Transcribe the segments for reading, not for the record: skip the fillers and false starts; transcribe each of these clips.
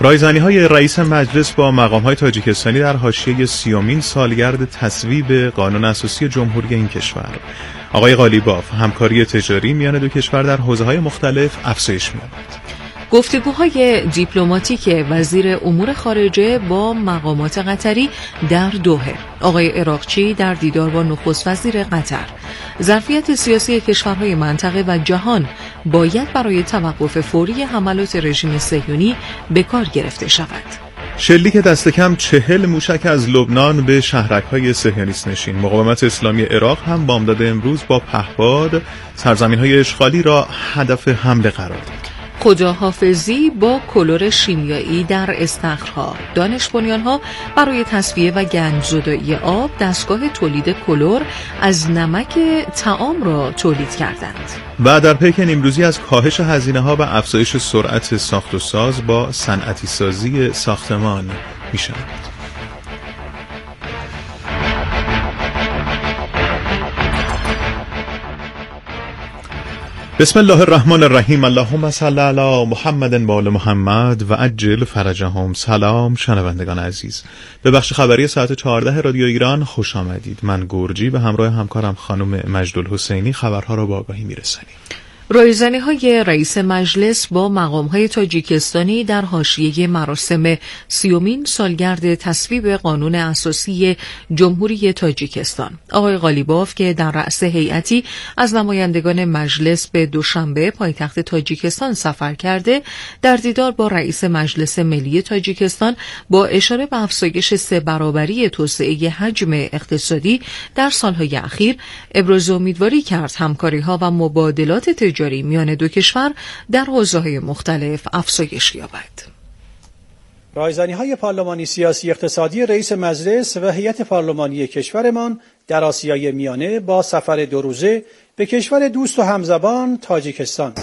رایزنی‌های رئیس مجلس با مقام‌های تاجیکستانی در حاشیه 30مین سالگرد تصویب قانون اساسی جمهوری این کشور. آقای قالیباف، همکاری تجاری میان دو کشور در حوزه‌های مختلف افزایش می‌یابد. گفتگوهای دیپلماتیک وزیر امور خارجه با مقامات قطری در دوحه. آقای عراقچی در دیدار با نخست وزیر قطر. ظرفیت سیاسی کشورهای منطقه و جهان باید برای توقف فوری حملات رژیم صهیونی به کار گرفته شود. شلیک دست کم 40 موشک از لبنان به شهرک‌های صهیونیست نشین. مقاومت اسلامی عراق هم بامداد امروز با پهپاد سرزمین‌های اشغالی را هدف حمله قرار داد. خداحافظی با کلور شیمیایی در استخرها. دانش بنیان‌ها برای تصفیه و گندزدایی آب دستگاه تولید کلور از نمک طعام را تولید کردند. و در پیک نیمروزی از کاهش هزینه‌ها و افزایش سرعت ساخت و ساز با صنعتی سازی ساختمان می‌شود. بسم الله الرحمن الرحیم. اللهم صل علی محمد و آل محمد و عجل فرجهم. سلام شنوندگان عزیز، به بخش خبری ساعت 14 رادیو ایران خوش آمدید. من گرجی به همراه همکارم خانم مجدالحسینی خبرها را با آگاهی میرسانیم. رایزنی‌های رئیس مجلس با مقام‌های تاجیکستانی در حاشیه مراسم 30مین سالگرد تصویب قانون اساسی جمهوری تاجیکستان. آقای قالیباف که در رأس هیئتی از نمایندگان مجلس به دوشنبه پایتخت تاجیکستان سفر کرده، در دیدار با رئیس مجلس ملی تاجیکستان با اشاره به افزایش 3 برابری توسعه حجم اقتصادی در سالهای اخیر ابراز امیدواری کرد همکاری‌ها و مبادلات تجاری میان دو کشور در حوزه‌های مختلف افزایش یابد. رایزنی‌های پارلمانی سیاسی اقتصادی رئیس مجلس و هیئت پارلمانی کشورمان در آسیای میانه با سفر 2 روزه به کشور دوست و همزبان تاجیکستان.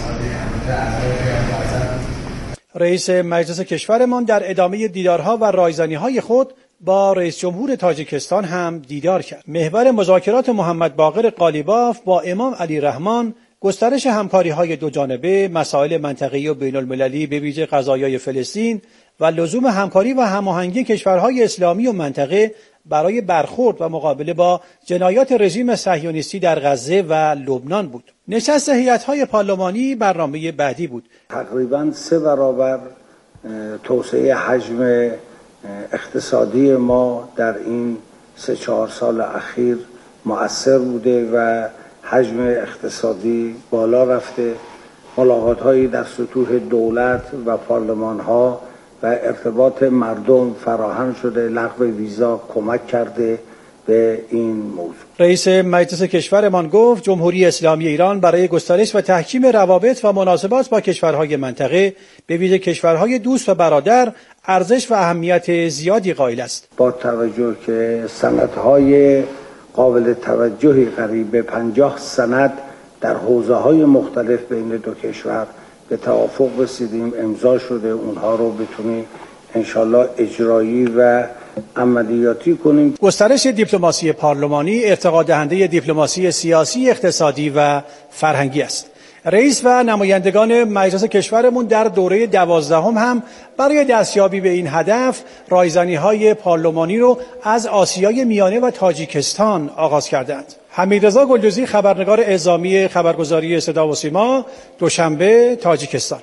رئیس مجلس کشورمان در ادامه دیدارها و رایزنی‌های خود با رئیس جمهور تاجیکستان هم دیدار کرد. محور مذاکرات محمد باقر قالیباف با امام علی رحمان گسترش همکاری‌های دو جانبه، مسائل منطقه‌ای و بین‌المللی به ویژه قضایای فلسطین و لزوم همکاری و هماهنگی کشورهای اسلامی و منطقه برای برخورد و مقابله با جنایات رژیم صهیونیستی در غزه و لبنان بود. نشست هیئت‌های پارلمانی برنامه بعدی بود. تقریباً 3 برابر توسعه حجم اقتصادی ما در این 3-4 سال اخیر مؤثر بوده و حجم اقتصادی بالا رفته. ملاقات‌هایی در سطوح دولت و پارلمان‌ها و ارتباط مردم فراهم شده. لغو ویزا کمک کرده به این موضوع. رئیس مجلس کشورمان گفت جمهوری اسلامی ایران برای گسترش و تحکیم روابط و مناسبات با کشورهای منطقه به ویژه کشورهای دوست و برادر ارزش و اهمیت زیادی قائل است. با توجه که سندهای قابل توجهی قریب به 50 سند در حوزه‌های مختلف بین دو کشور به توافق رسیدیم، امضا شده، اونها رو بتونیم انشالله اجرایی و عملیاتی کنیم. گسترش دیپلماسی پارلمانی ارتقا دهنده دیپلماسی سیاسی، اقتصادی و فرهنگی است. رئیس و نمایندگان مجلس کشورمون در دوره 12 هم برای دستیابی به این هدف رایزنی‌های پارلمانی رو از آسیای میانه و تاجیکستان آغاز کردند. حمیدرضا گلدوزی، خبرنگار اعزامی خبرگزاری صدا و سیما، دوشنبه، تاجیکستان.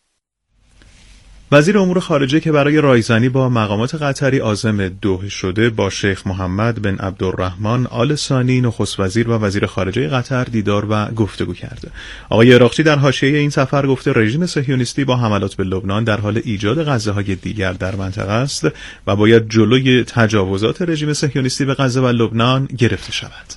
وزیر امور خارجه که برای رایزنی با مقامات قطری عازم دوحه شده با شیخ محمد بن عبدالرحمن آل ثانی نخست وزیر و وزیر خارجه قطر دیدار و گفتگو کرده. آقای عراقچی در حاشیه این سفر گفته رژیم صهیونیستی با حملات به لبنان در حال ایجاد غزه‌های دیگر در منطقه است و باید جلوی تجاوزات رژیم صهیونیستی به غزه و لبنان گرفته شود.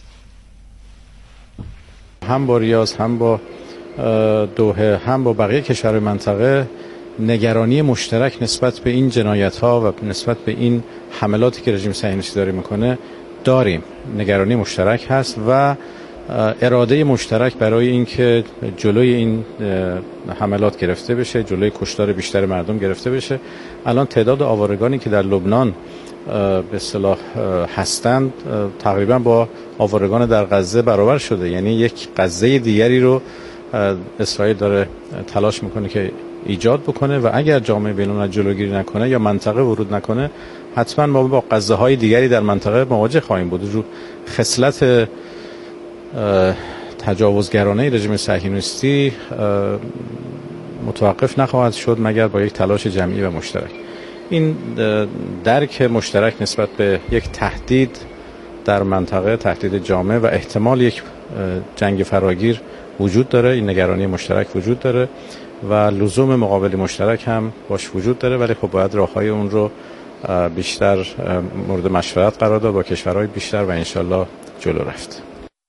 هم با ریاض، هم با دوحه، هم با بقیه کشورهای منطقه نگرانی مشترک نسبت به این جنایت‌ها و نسبت به این حملاتی که رژیم صهیونیستی داره میکنه داریم. نگرانی مشترک هست و اراده مشترک برای اینکه جلوی این حملات گرفته بشه، جلوی کشتار بیشتر مردم گرفته بشه. الان تعداد آوارگانی که در لبنان به اصطلاح هستند تقریبا با آوارگان در غزه برابر شده. یعنی یک غزه دیگری رو اسرائیل داره تلاش میکنه که ایجاد بکنه و اگر جامعه بین‌الملل جلوگیری نکنه یا منطقه ورود نکنه، حتما ما با غزه‌های دیگری در منطقه مواجه خواهیم بود. رو خصلت تجاوزگرانه رژیم صهیونیستی متوقف نخواهد شد مگر با یک تلاش جمعی و مشترک. این درک مشترک نسبت به یک تهدید در منطقه، تهدید جامع و احتمال یک جنگ فراگیر وجود داره. این نگرانی مشترک وجود داره و لزوم مقابله مشترک هم باش وجود داره، ولی خب باید راههای اون رو بیشتر مورد مشورت قرار داد با کشورهای بیشتر و انشالله جلو رفت.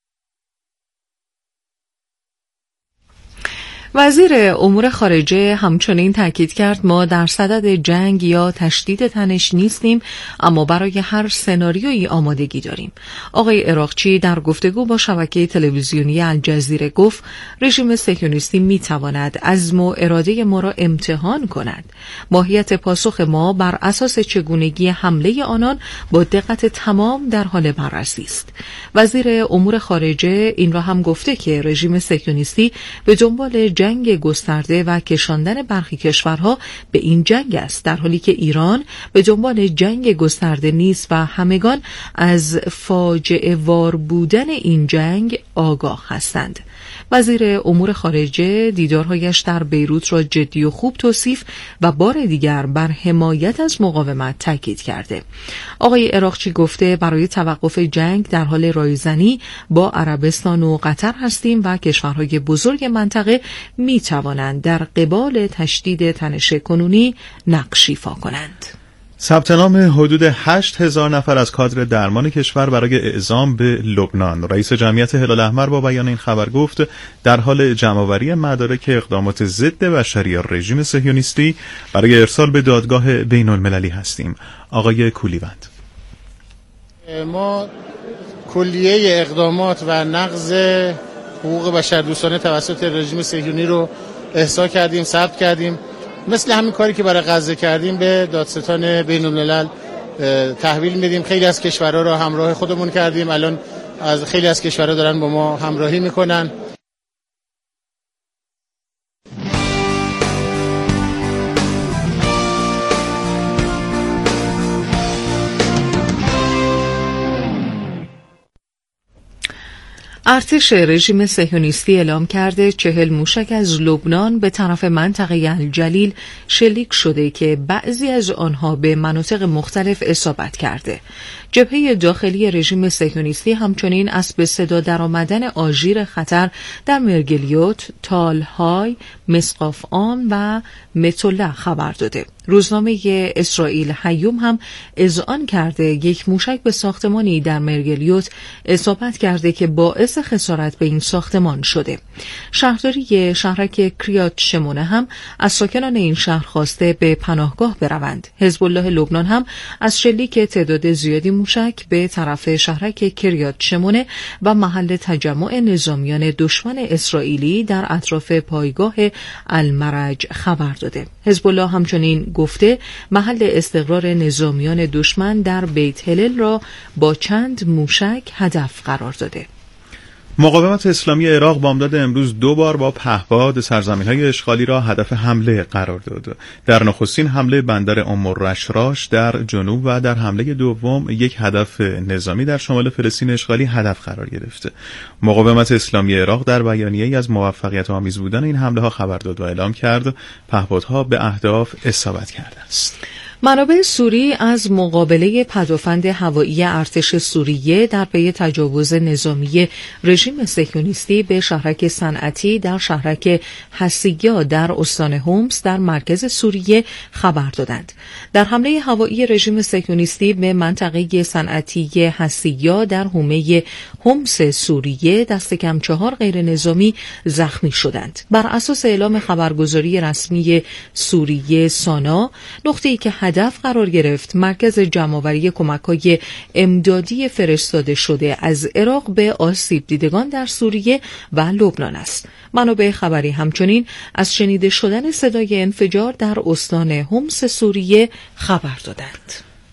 وزیر امور خارجه همچنین تاکید کرد ما در صدد جنگ یا تشدید تنش نیستیم، اما برای هر سناریویی آمادگی داریم. آقای عراقچی در گفتگو با شبکه تلویزیونی الجزیره گفت رژیم صهیونیستی میتواند عزم و اراده ما را امتحان کند. ماهیت پاسخ ما بر اساس چگونگی حمله آنان با دقت تمام در حال بررسی است. وزیر امور خارجه این را هم گفته که رژیم صهیونیستی به دنبال جنگ گسترده و کشاندن برخی کشورها به این جنگ است، در حالی که ایران به دنبال جنگ گسترده نیست و همگان از فاجعه وار بودن این جنگ آگاه هستند. وزیر امور خارجه دیدارهایش در بیروت را جدی و خوب توصیف و بار دیگر بر حمایت از مقاومت تاکید کرده. آقای عراقچی گفته برای توقف جنگ در حال رایزنی با عربستان و قطر هستیم و کشورهای بزرگ منطقه می توانند در قبال تشدید تنش کنونی نقش ایفا کنند. ثبت نام حدود 8,000 نفر از کادر درمان کشور برای اعزام به لبنان. رئیس جمعیت هلال احمر با بیان این خبر گفت در حال جمع‌آوری مدارک اقدامات ضد بشری رژیم صهیونیستی برای ارسال به دادگاه بین‌المللی هستیم. آقای کولیوند: ما کلیه اقدامات و نقض حقوق بشردوستانه توسط رژیم صهیونی رو احصا کردیم، ثبت کردیم. مثل همین کاری که برای غزه کردیم به دادستان بین‌الملل تحویل میدیم. خیلی از کشورها رو همراه خودمون کردیم، الان از خیلی از کشورها دارن با ما همراهی میکنن. ارتش رژیم صهیونیستی اعلام کرده 40 موشک از لبنان به طرف منطقه الجلیل شلیک شده که بعضی از آنها به مناطق مختلف اصابت کرده. جبهه داخلی رژیم صهیونیستی همچنین از به صدا درآمدن آژیر خطر در مرگلیوت، تالهای، مسقاف آن و متوله خبر داده. روزنامه اسرائیل هیوم هم اذعان کرده یک موشک به ساختمانی در مرگلیوت اصابت کرده که باعث خسارت به این ساختمان شده. شهرداری شهرک کریات شمونه هم از ساکنان این شهر خواسته به پناهگاه بروند. حزب الله لبنان هم از شلیک تعداد زیادی موشک به طرف شهرک کریات شمونه و محل تجمع نظامیان دشمن اسرائیلی در اطراف پایگاه المرج خبر داده. حزب الله همچنین گفته محل استقرار نظامیان دشمن در بیت هلل را با چند موشک هدف قرار داده. مقاومت اسلامی عراق بامداد امروز 2 بار با پهپاد سرزمین‌های اشغالی را هدف حمله قرار داد. در نخستین حمله بندر ام الرشراش در جنوب و در حمله دوم یک هدف نظامی در شمال فلسطین اشغالی هدف قرار گرفت. مقاومت اسلامی عراق در بیانیه‌ای از موفقیت آمیز بودن این حمله‌ها خبر داد و اعلام کرد پهپادها به اهداف اصابت کرده است. منابع سوری از مقابله پدافند هوایی ارتش سوریه در پی تجاوز نظامی رژیم صهیونیستی به شهرک صنعتی در شهرک حسیگا در استان هومس در مرکز سوریه خبر دادند. در حمله هوایی رژیم صهیونیستی به منطقه صنعتی حسیگا در حومه هومس سوریه دست کم 4 غیر نظامی زخمی شدند. بر اساس اعلام خبرگزاری رسمی سوریه سانا، نقطه‌ای که هدف قرار گرفت مرکز جمع‌آوری کمک‌های امدادی فرستاده شده از عراق به آسیب دیدگان در سوریه و لبنان است. منابع خبری همچنین از شنیده شدن صدای انفجار در استان هومس سوریه خبر دادند.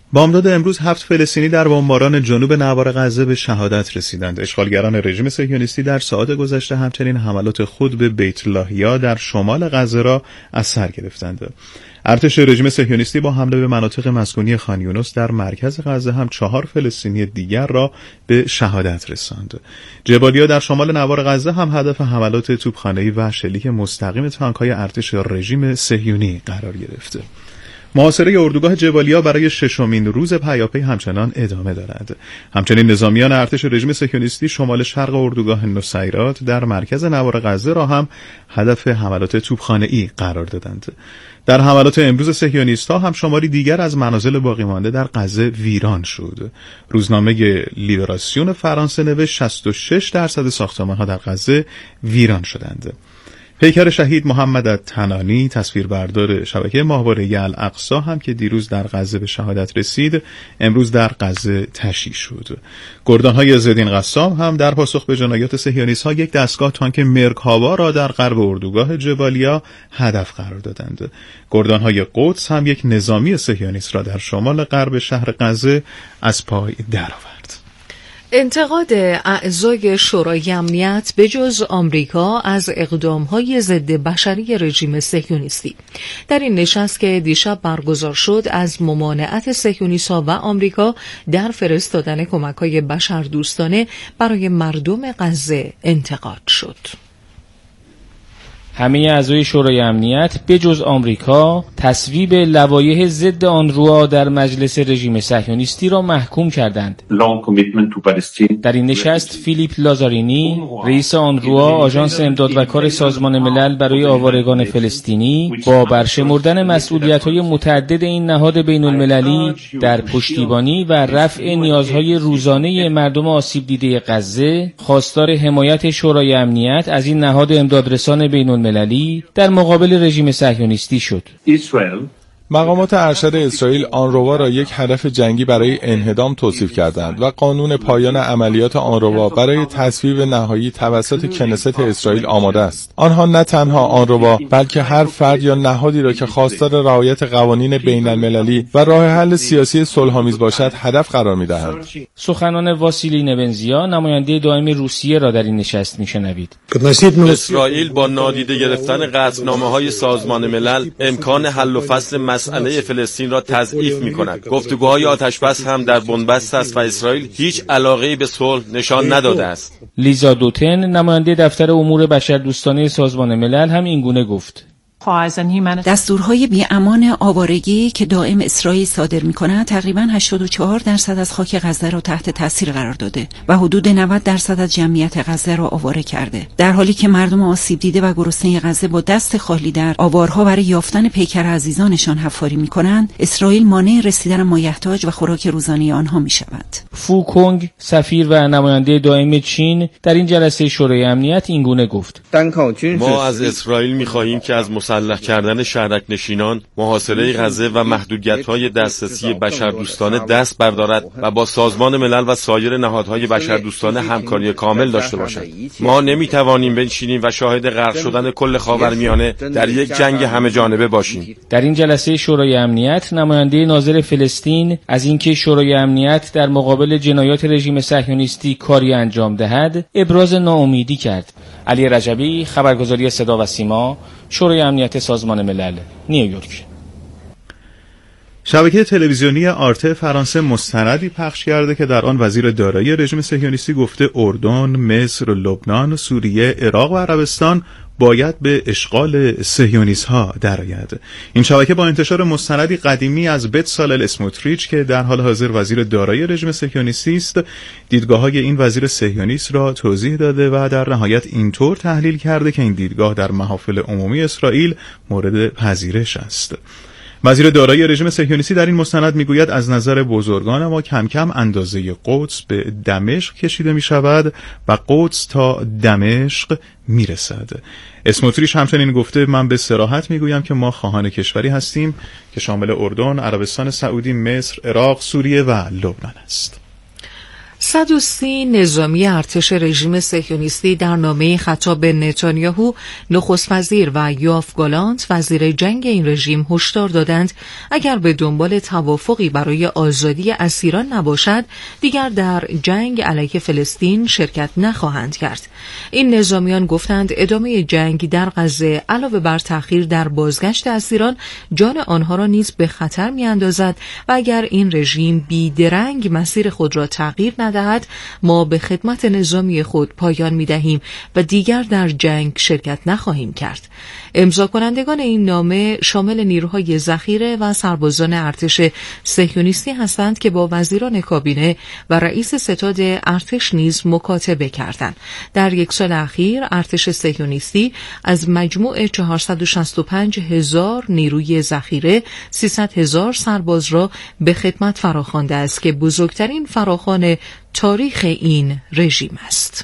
بامداد امروز 7 فلسطینی در بمباران جنوب نوار غزه به شهادت رسیدند. اشغالگران رژیم صهیونیستی در ساعات گذشته همچنین حملات خود به بیت لاهیا در شمال غزه را از سر گرفتند. ارتش رژیم صهیونیستی با حمله به مناطق مسکونی خان یونس در مرکز غزه هم 4 فلسطینی دیگر را به شهادت رساند. جبالیا در شمال نوار غزه هم هدف حملات توپخانه‌ای و شلیک مستقیم تانک‌های ارتش رژیم صهیونی قرار گرفته. محاصره اردوگاه جبالیا برای 6مین روز پیاپی همچنان ادامه دارد. همچنین نظامیان ارتش رژیم صهیونیستی شمال شرق اردوگاه نصیرات در مرکز نوار غزه را هم هدف حملات توپخانه‌ای قرار دادند. در حملات امروز صهیونیست‌ها هم شماری دیگر از منازل باقی مانده در غزه ویران شد. روزنامه لیبراسیون فرانسه نوشت 66% ساختمان‌ها در غزه ویران شدند. پیکر شهید محمد الطنانی تصویربردار شبکه ماهواره الاقصی هم که دیروز در غزه به شهادت رسید امروز در غزه تشییع شد. گردان‌های زدین قسام هم در پاسخ به جنایات صهیونیست‌ها یک دستگاه تانک مرکاوا را در غرب اردوگاه جبالیا هدف قرار دادند. گردان‌های قدس هم یک نظامی صهیونیست را در شمال غرب شهر غزه از پای درآورد. انتقاد اعضای شورای امنیت به جز آمریکا از اقدام‌های ضد بشری رژیم صهیونیستی. در این نشست که دیشب برگزار شد از ممانعت صهیونیست‌ها و آمریکا در فرستادن کمک‌های بشردوستانه برای مردم غزه انتقاد شد. همه اعضای شورای امنیت به جز آمریکا تصویب لوایح ضد آنروا در مجلس رژیم صهیونیستی را محکوم کردند. در این نشست فیلیپ لازارینی، رئیس آنروا، آژانس امداد و کار سازمان ملل برای آوارگان فلسطینی، با برشمردن مسئولیت‌های متعدد این نهاد بین‌المللی در پشتیبانی و رفع نیازهای روزانه مردم آسیب دیده غزه، خواستار حمایت شورای امنیت از این نهاد امدادرسان بین‌المللی در مقابل رژیم صهیونیستی شد. مقامات ارشد اسرائیل آنروا را یک هدف جنگی برای انهدام توصیف کردند و قانون پایان عملیات آنروا برای تصویب نهایی توسط کنست اسرائیل آماده است. آنها نه تنها آنروا بلکه هر فرد یا نهادی را که خواستار رعایت قوانین بین المللی و راه حل سیاسی صلح‌آمیز باشد هدف قرار می‌دهند. سخنان واسیلی نبنزیا نماینده دائم روسیه را در این نشست می‌شنوید. اسرائیل با نادیده گرفتن قطعنامه‌های سازمان ملل امکان حل و فصل مسئله فلسطین را تضعیف می‌کند. گفتگوهای آتشبس هم در بنبست است و اسرائیل هیچ علاقه‌ای به صلح نشان نداده است. لیزا دوتن نماینده دفتر امور بشردوستانه سازمان ملل هم این گونه گفت: دستورهای بی‌امان آوارگی که دائم اسرائیل صادر می‌کند تقریباً 84% از خاک غزه را تحت تاثیر قرار داده و حدود 90% از جمعیت غزه را آواره کرده، در حالی که مردم آسیب دیده و گرسنه غزه با دست خالی در آوارها برای یافتن پیکر عزیزانشان حفاری می‌کنند. اسرائیل مانع رسیدن مایحتاج و خوراک روزانه آنها می‌شود. فو کونگ سفیر و نماینده دائم چین در این جلسه شورای امنیت این گونه گفت: ما از اسرائیل می‌خواهیم که از مسلح کردن شهرک نشینان، محاصره غزه و محدودیت‌های دسترسی بشردوستانه دست بردارد و با سازمان ملل و سایر نهادهای بشردوستانه همکاری کامل داشته باشد. ما نمی‌توانیم بنشینیم و شاهد غرق شدن کل خاورمیانه در یک جنگ همه جانبه باشیم. در این جلسه شورای امنیت نماینده ناظر فلسطین از اینکه شورای امنیت در مقابل جنایات رژیم صهیونیستی کاری انجام دهد ابراز ناامیدی کرد. علی رجبی، خبرگزاری صدا و سیما، شورای امنیت سازمان ملل، نیویورک. شبکه تلویزیونی آرته فرانسه مستندی پخش کرده که در آن وزیر دارایی رژیم صهیونیستی گفته اردن، مصر، لبنان، سوریه، عراق و عربستان باید به اشغال صهیونیست‌ها درآید. این شبکه با انتشار مستندی قدیمی از بتسالل اسموتریچ که در حال حاضر وزیر دارایی رژیم صهیونیستی است، دیدگاه‌های این وزیر صهیونیست را توضیح داده و در نهایت اینطور تحلیل کرده که این دیدگاه در محافل عمومی اسرائیل مورد پذیرش است. وزیر دارایی رژیم صهیونیستی در این مستند میگوید از نظر بزرگان ما کم کم اندازه قدس به دمشق کشیده می شود و قدس تا دمشق می رسد. اسموتریچ همچنین گفته من به صراحت میگویم که ما خواهان کشوری هستیم که شامل اردن، عربستان سعودی، مصر، عراق، سوریه و لبنان است. 130 نظامی ارتش رژیم صهیونیستی در نامه خطاب به نتانیاهو نخست وزیر و یوآف گالانت وزیر جنگ این رژیم هشدار دادند اگر به دنبال توافقی برای آزادی اسیران نباشد دیگر در جنگ علیه فلسطین شرکت نخواهند کرد. این نظامیان گفتند ادامه جنگ در غزه علاوه بر تأخیر در بازگشت اسیران جان آنها را نیز به خطر می‌اندازد و اگر این رژیم بیدرنگ مسیر خود را تغییر ندهد ما به خدمت نظامی خود پایان می‌دهیم و دیگر در جنگ شرکت نخواهیم کرد. امضا کنندگان این نامه شامل نیروهای ذخیره و سربازان ارتش صهیونیستی هستند که با وزیران کابینه و رئیس ستاد ارتش نیز مکاتبه کردند. در یک سال اخیر ارتش صهیونیستی از مجموع 465,000 نیروی ذخیره 300,000 سرباز را به خدمت فراخوانده است که بزرگترین فراخوان تاریخ این رژیم است.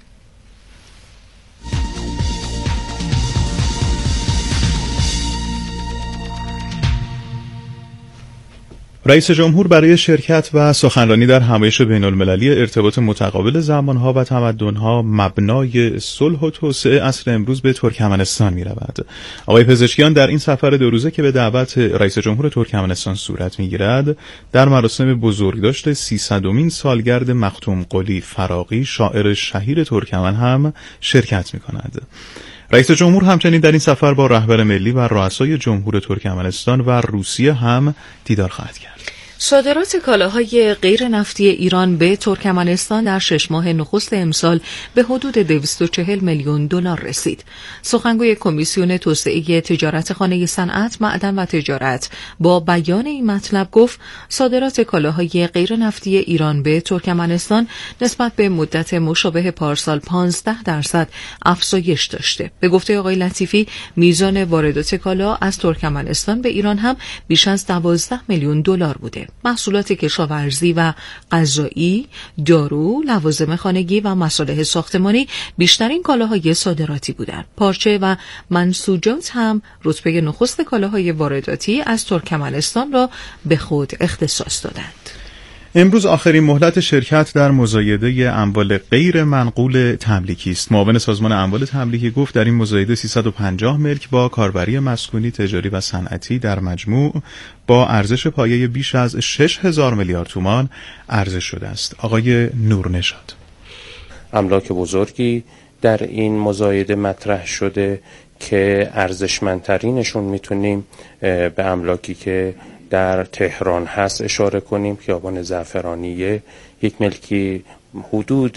رئیس جمهور برای شرکت و سخنرانی در همایش بین‌المللی ارتباط متقابل زمانها و تمدنها مبنای صلح و توسعه عصر امروز به ترکمنستان می‌رود. آقای پزشکیان در این سفر 2 روزه که به دعوت رئیس جمهور ترکمنستان صورت می‌گیرد در مراسم بزرگداشت 300مین سالگرد مختوم قلی فراغی شاعر شهیر ترکمن هم شرکت می‌کند. رئیس جمهور همچنین در این سفر با رهبر ملی و رؤسای جمهور ترکمنستان و روسیه هم دیدار خواهد کرد. صادرات کالاهای غیر نفتی ایران به ترکمنستان در 6 ماه نخست امسال به حدود 240 میلیون دلار رسید. سخنگوی کمیسیون توسعه تجارت خانه صنعت، معدن و تجارت با بیان این مطلب گفت صادرات کالاهای غیر نفتی ایران به ترکمنستان نسبت به مدت مشابه پارسال 15% افزایش داشته. به گفته آقای لطیفی میزان واردات کالا از ترکمنستان به ایران هم بیش از 12 میلیون دلار بوده. محصولات کشاورزی و غذایی، دارو، لوازم خانگی و مصالح ساختمانی بیشترین کالاهای صادراتی بودند. پارچه و منسوجات هم رتبه نخست کالاهای وارداتی از ترکمنستان را به خود اختصاص دادند. امروز آخرین مهلت شرکت در مزایده اموال غیر منقول تملیکی است. معاون سازمان اموال تملیکی گفت در این مزایده 350 ملک با کاربری مسکونی، تجاری و صنعتی در مجموع با ارزش پایه بیش از 6,000 میلیارد تومان عرضه شده است. آقای نورنژاد: املاک بزرگی در این مزایده مطرح شده که ارزشمندترینشون میتونیم به املاکی که در تهران هست اشاره کنیم. خیابان زعفرانیه یک ملکی حدود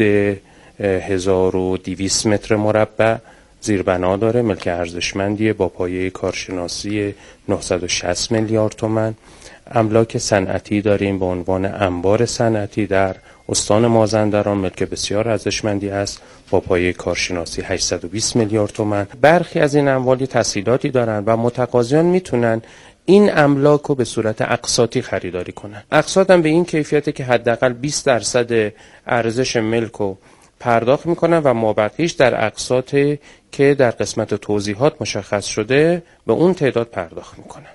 1200 متر مربع زیربنا داره، ملک ارزشمندیه با پایه کارشناسی 960 میلیارد تومان. املاک صنعتی داریم به عنوان انبار صنعتی در استان مازندران، ملک بسیار ارزشمندی است با پایه کارشناسی 820 میلیارد تومان. برخی از این اموالی تسهیلاتی دارن و متقاضیان میتونن این املاک رو به صورت اقساطی خریداری کنن. اقساط هم به این کیفیته که حداقل 20% ارزش ملک رو پرداخت میکنن و مابقیش در اقساطی که در قسمت توضیحات مشخص شده به اون تعداد پرداخت میکنن.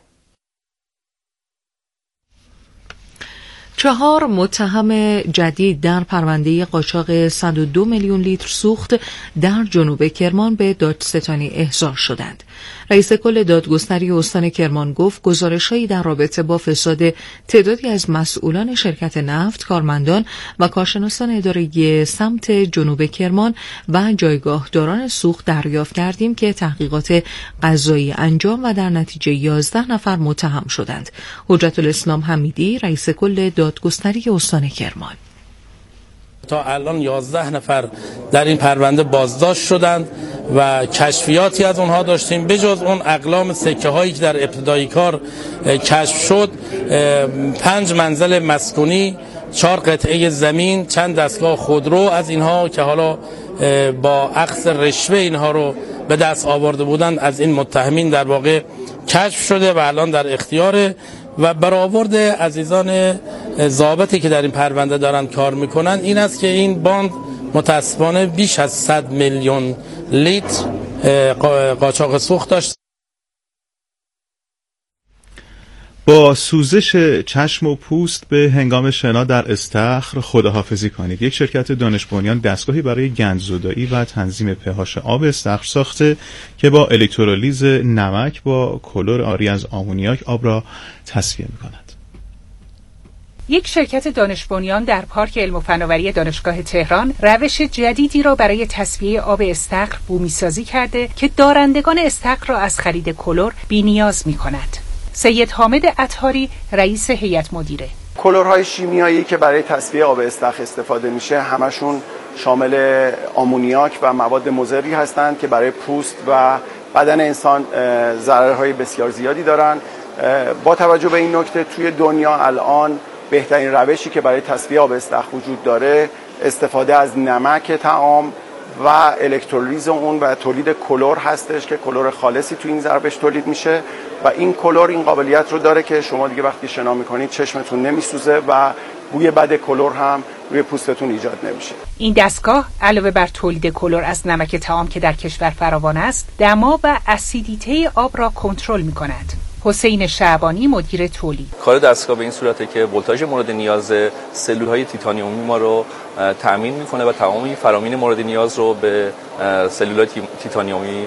4 متهم جدید در پرونده قاچاق 102 میلیون لیتر سوخت در جنوب کرمان به دادستانی احضار شدند. رئیس کل دادگستری استان کرمان گفت گزارش‌هایی در رابطه با فساد تعدادی از مسئولان شرکت نفت، کارمندان و کارشناسان اداره سمت جنوب کرمان و جایگاهداران سوخت دریافت کردیم که تحقیقات قضایی انجام و در نتیجه 11 نفر متهم شدند. حجت الاسلام حمیدی رئیس کل دادگستری استان کرمان: تا الان 11 نفر در این پرونده بازداشت شدند و کشفیاتی از اونها داشتیم. بجز اون اقلام سکه هایی که در ابتدایی کار کشف شد، 5 منزل مسکونی، 4 قطعه زمین، چند دستگاه خودرو از اینها که حالا با اخذ رشوه اینها رو به دست آورده بودند از این متهمین در واقع کشف شده و الان در اختیار و برآورد عزیزان ضابطی که در این پرونده دارن کار میکنن این است که این باند متاسفانه بیش از 100 میلیون لیتر قاچاق سوخت داشت. با سوزش چشم و پوست به هنگام شنا در استخر خداحافظی کنید. یک شرکت دانش بنیان دستگاهی برای گندزدایی و تنظیم pH آب استخر ساخته که با الکترولیز نمک با کلور عاری از آمونیاک آب را تصفیه می‌کند. یک شرکت دانش بنیان در پارک علم و فناوری دانشگاه تهران روش جدیدی را برای تصفیه آب استخر بومی‌سازی کرده که دارندگان استخر را از خرید کلور بی‌نیاز می‌کند. سید حامد اطهاری رئیس هیئت مدیره: کلورهای شیمیایی که برای تصفیه آب استخر استفاده میشه همشون شامل آمونیاک و مواد مضری هستند که برای پوست و بدن انسان ضررهای بسیار زیادی دارن. با توجه به این نکته توی دنیا الان بهترین روشی که برای تصفیه آب استخر وجود داره استفاده از نمک طعام و الکترولیز اون و تولید کلور هستش که کلور خالصی تو این ضربش تولید میشه و این کلور این قابلیت رو داره که شما دیگه وقتی شنا میکنید چشمتون نمیسوزه و بوی بد کلور هم روی پوستتون ایجاد نمیشه. این دستگاه علاوه بر تولید کلور از نمک طعام که در کشور فراوان است، دما و اسیدیته آب را کنترل میکند. حسین شعبانی مدیر تولید: کار دستگاه به این صورته که ولتاژ مورد نیاز سلول‌های تیتانیومی ما رو تأمین میکنه و تمامی فرامین مورد نیاز رو به سلول‌های تیتانیومی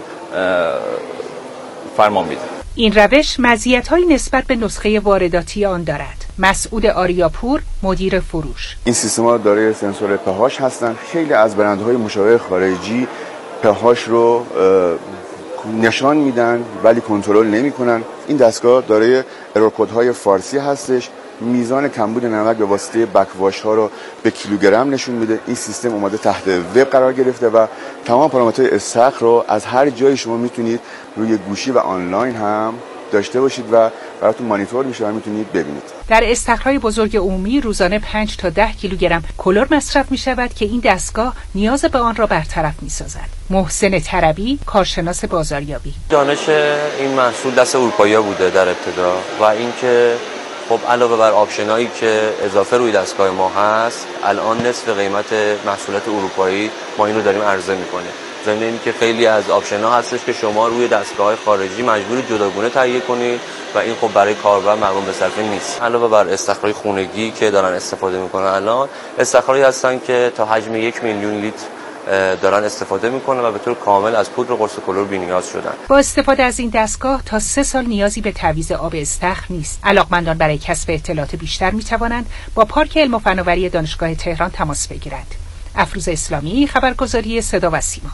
فرمان میده. این روش مزیت‌های نسبت به نسخه وارداتی آن دارد. مسعود آریاپور مدیر فروش: این سیستم‌ها دارای سنسور pH هستند. خیلی از برندهای مشابه خارجی pH رو نشان میدن ولی کنترل نمیکنن. این دستگاه دارای ارور کدهای فارسی هستش. میزان کمبود نمک به واسطه بک‌واش ها رو به کیلوگرم نشون میده. این سیستم اومده تحت وب قرار گرفته و تمام پارامترهای استخر رو از هر جایی شما میتونید روی گوشی و آنلاین هم داشته باشید و براتون مانیتور میشه و میتونید ببینید. در استخرهای بزرگ عمومی روزانه 5 تا 10 کیلوگرم کلور مصرف می شود که این دستگاه نیاز به آن را برطرف می سازد. محسن طربی، کارشناس بازاریابی: دانش این محصول دست اروپایی‌ها بوده در ابتدا و اینکه خب علاوه بر آپشنایی که اضافه روی دستگاه ما هست، الان نصف قیمت محصولات اروپایی ما این رو داریم عرضه می‌کنیم. ضمن اینکه خیلی از آپشن‌ها هستش که شما روی دستگاه‌های خارجی مجبور جداگونه تهیه کنید و این خب برای کاربر مقرون به صرفه نیست. علاوه بر استخرهای خونگی که دارن استفاده می‌کنن، الان استخرهایی هستن که تا حجم 1 میلیون لیتر دارن استفاده میکنن و به طور کامل از پودر قرص کلور بی‌نیاز شدن. با استفاده از این دستگاه تا 3 سال نیازی به تعویض آب استخر نیست. علاقمندان برای کسب اطلاعات بیشتر میتوانند با پارک علم و فناوری دانشگاه تهران تماس بگیرند. افروز اسلامی، خبرگزاری صدا و سیما.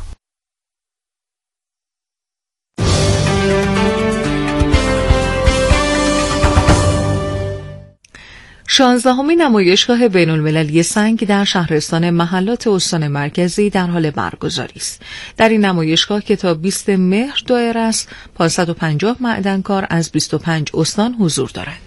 16مین نمایشگاه بین‌المللی سنگ در شهرستان محلات استان مرکزی در حال برگزاری است. در این نمایشگاه که تا 20 مهر دایر است، 550 معدنکار از 25 استان حضور دارند.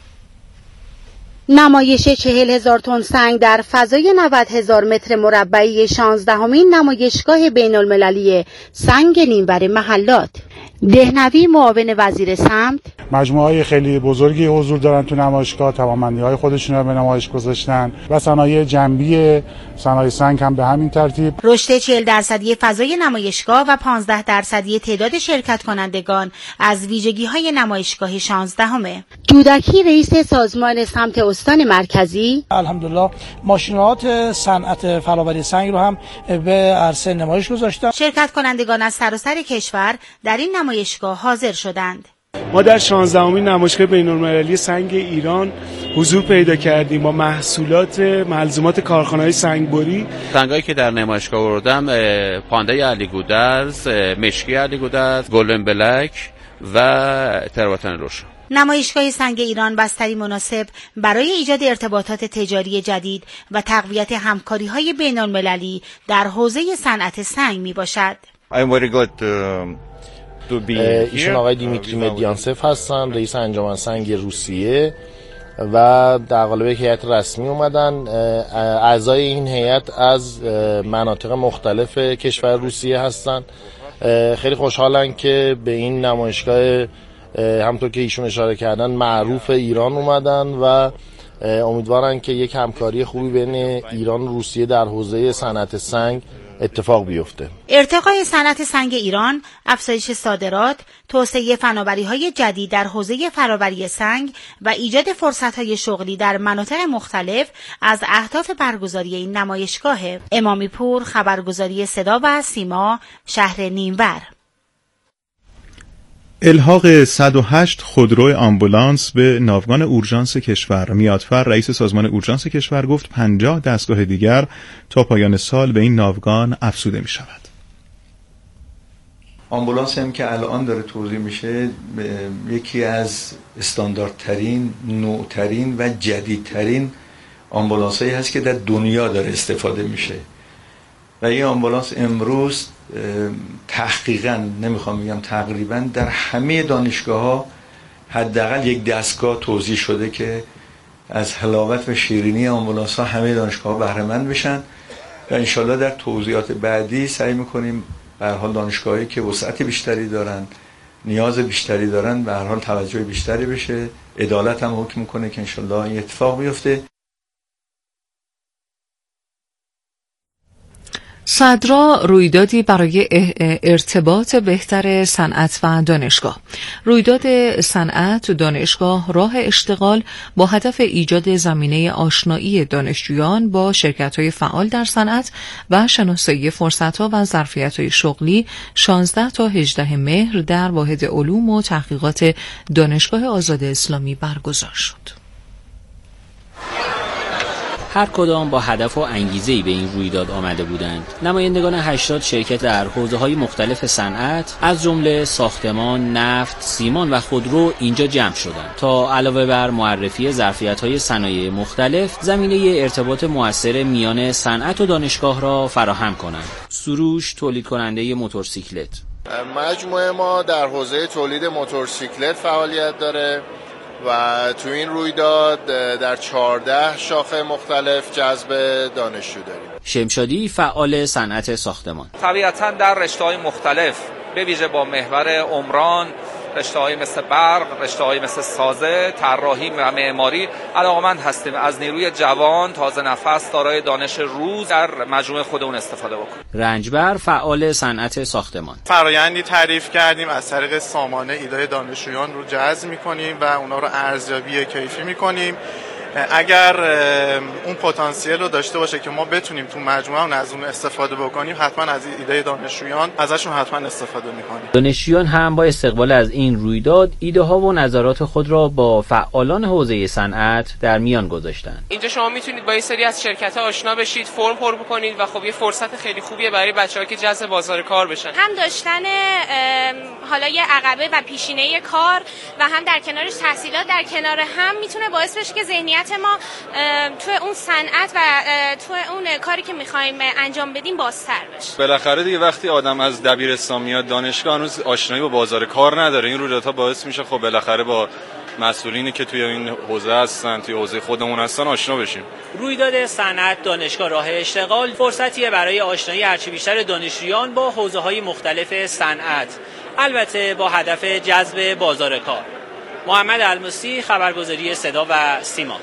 نمایش 40,000 تن سنگ در فضای 90,000 متر مربعی 16مین نمایشگاه بین‌المللی سنگ نیمور محلات. دهنوی معاون وزیر سمت: مجموعه‌های خیلی بزرگی حضور دارن تو نمایشگاه، توانمندی‌های خودشون رو به نمایش گذاشتن و صنایع جنبی صنایع سنگ هم به همین ترتیب. رشد 40% فضای نمایشگاه و 15% تعداد شرکت کنندگان از ویژگی‌های نمایشگاه 16. دودکی رئیس سازمان سمت استان مرکزی: الحمدلله ماشین‌آلات صنعت فراوری سنگ رو هم به عرصه نمایش گذاشتن. شرکت کنندگان از سراسر کشور در این نمایشگاه حاضر شدند. ما در 16مین نمایشگاه بین‌المللی سنگ ایران حضور پیدا کردیم با محصولات ملزومات کارخانه‌های سنگبری. سنگایی که در نمایشگاه آوردم پانده علی گودرز، مشکی علی گودرز، گلدن بلک و تراوتن روشن. نمایشگاه سنگ ایران بستری مناسب برای ایجاد ارتباطات تجاری جدید و تقویت همکاری‌های بین‌المللی در حوزه صنعت سنگ میباشد. ایشون آقای دیمیتری مدیانسف هستن، رئیس انجمن سنگ روسیه و در قالب یک هیئت رسمی اومدن. اعضای این هیئت از مناطق مختلف کشور روسیه هستن. خیلی خوشحالن که به این نمایشگاه همونطور که ایشون اشاره کردن معروف ایران اومدن و امیدوارن که یک همکاری خوبی بین ایران و روسیه در حوزه صنعت سنگ اتفاق بیفته. ارتقای صنعت سنگ ایران، افزایش صادرات، توسعه فناوری‌های جدید در حوزه فرآوری سنگ و ایجاد فرصت‌های شغلی در مناطق مختلف از اهداف برگزاری این نمایشگاه. امامی پور، خبرگزاری صدا و سیما، شهر نیمور. الحاق 108 خودرو آمبولانس به ناوگان اورژانس کشور. میادفر رئیس سازمان اورژانس کشور گفت 50 دستگاه دیگر تا پایان سال به این ناوگان افزوده می شود. آمبولانس هم که الان داره توزیع میشه یکی از استانداردترین، نوعترین و جدیدترین آمبولانس هایی هست که در دنیا داره استفاده میشه و این آمبولانس امروز تحقیقاً، نمیخوام بگم تقریباً، در همه دانشگاه‌ها حداقل یک دستگاه توزیع شده که از حلاوت و شیرینی آمبولانس‌ها همه دانشگاه‌ها بهره مند بشن و انشالله در توضیحات بعدی سعی می‌کنیم به هر حال دانشگاهایی که وسعت بیشتری دارن، نیاز بیشتری دارن، به هر حال توجه بیشتری بشه. عدالت هم حکم می‌کنه که انشالله این اتفاق بیفته. صدرا رویدادی برای ارتباط بهتر صنعت و دانشگاه. رویداد صنعت دانشگاه راه اشتغال با هدف ایجاد زمینه آشنایی دانشجویان با شرکت‌های فعال در صنعت و شناسایی فرصت‌ها و ظرفیت‌های شغلی 16 تا 18 مهر در واحد علوم و تحقیقات دانشگاه آزاد اسلامی برگزار شد. هر کدام با هدف و انگیزه‌ای به این رویداد آمده بودند. نمایندگان 80 شرکت در حوزه‌های مختلف صنعت از جمله ساختمان، نفت، سیمان و خودرو اینجا جمع شدند تا علاوه بر معرفی ظرفیت‌های صنایع مختلف، زمینه ارتباط مؤثر میان صنعت و دانشگاه را فراهم کنند. سروش تولید کننده موتورسیکلت. مجموعه ما در حوزه تولید موتورسیکلت فعالیت داره و تو این رویداد در 14 شاخه مختلف جذب دانشجو داریم. شمشادی فعال صنعت ساختمان. طبیعتاً در رشته‌های مختلف به ویژه با محور عمران، رشته‌های مثل برق، رشته‌های مثل سازه، طراحی و معماری علاقه‌مند هستیم از نیروی جوان تازه نفس دارای دانش روز در مجموعه خودمون استفاده بکنیم. رنجبر فعال صنعت ساختمان. فرآیندی تعریف کردیم از طریق سامانه ایده دانشجویان رو جذب می‌کنیم و اونا رو ارزیابی کیفی می‌کنیم. اگر اون پتانسیل رو داشته باشه که ما بتونیم تو مجموعه از اون استفاده بکنیم، حتما از ایده دانشجویان ازشون حتما استفاده می‌کنیم. دانشجویان هم با استقبال از این رویداد ایده ها و نظرات خود را با فعالان حوزه صنعت در میان گذاشتند. اینجا شما میتونید با یه سری از شرکت‌ها آشنا بشید، فرم پر بکنید و خب یه فرصت خیلی خوبیه برای بچه‌ها که جذب بازار کار بشن. هم داشتن حالا یه عقبه و پیشینه کار و هم در کنارش تحصیلات در کنار هم میتونه باعث بشه که ذهنیت ما تو اون صنعت و تو اون کاری که می‌خوایم انجام بدیم بازتر بشه. بالاخره دیگه وقتی آدم از دبیرستان میاد دانشگاه هنوز آشنایی با بازار کار نداره، این رویدادها باعث میشه خب بالاخره با مسئولینی که توی این حوزه هستن، توی حوزه خودمون هستن آشنا بشیم. رویداد صنعت دانشگاه راه اشتغال فرصتیه برای آشنایی هرچی بیشتر دانشجویان با حوزه‌های مختلف صنعت، البته با هدف جذب بازار کار. محمد الموسی، خبرگزاری صدا و سیما.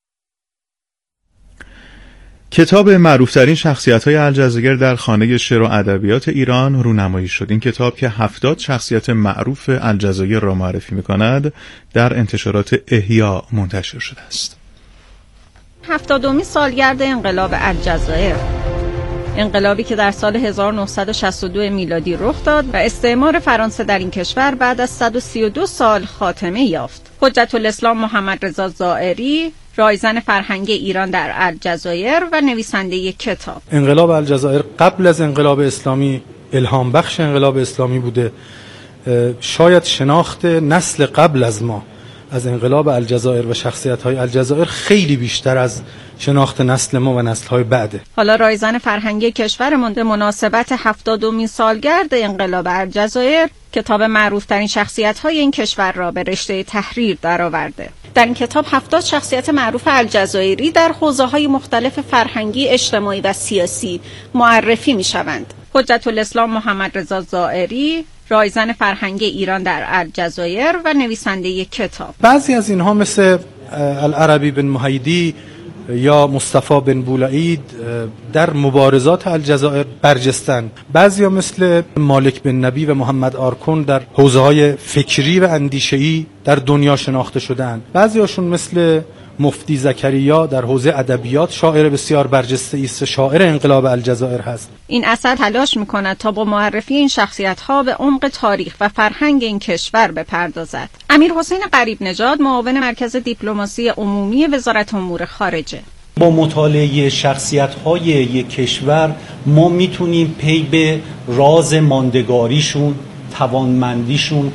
کتاب معروفترین شخصیت‌های الجزایر در خانه شعر و ادبیات ایران رونمایی شد. این کتاب که 70 شخصیت معروف الجزایر را معرفی می‌کند در انتشارات احیا منتشر شده است. 70مین سالگرد انقلاب الجزایر، انقلابی که در سال 1962 میلادی رخ داد و استعمار فرانسه در این کشور بعد از 132 سال خاتمه یافت. حجت الاسلام محمد رضا زائری، رایزن فرهنگ ایران در الجزایر و نویسنده کتاب. انقلاب الجزایر قبل از انقلاب اسلامی الهام بخش انقلاب اسلامی بوده. شاید شناخت نسل قبل از ما از انقلاب الجزایر و شخصیت‌های الجزایر خیلی بیشتر از شناخت نسل ما و نسل‌های بعده. حالا رایزن فرهنگی کشورمان به مناسبت 70مین سالگرد انقلاب الجزایر کتاب معروف‌ترین شخصیت‌های این کشور را به رشته تحریر درآورده. در این کتاب 70 شخصیت معروف الجزایری در حوزه‌های مختلف فرهنگی، اجتماعی و سیاسی معرفی می‌شوند. حجت الاسلام محمد رضا زائری، رایزن فرهنگ ایران در الجزایر و نویسنده کتاب. بعضی از اینها مثل العربی بن محیدی یا مصطفی بن بولعید در مبارزات الجزایر برجستند. بعضیا مثل مالک بن نبی و محمد آرکون در حوزه‌های فکری و اندیشه‌ای در دنیا شناخته شدند. بعضیاشون مثل مفتی زکریا در حوزه ادبیات شاعر بسیار برجسته است، شاعر انقلاب الجزایر هست. این اثر تلاش می‌کند تا با معرفی این شخصیت‌ها به عمق تاریخ و فرهنگ این کشور بپردازد. امیرحسین غریب نژاد، معاون مرکز دیپلماسی عمومی وزارت امور خارجه: با مطالعه شخصیت‌های یک کشور ما میتونیم پی به راز ماندگاریشون، توانمندیشون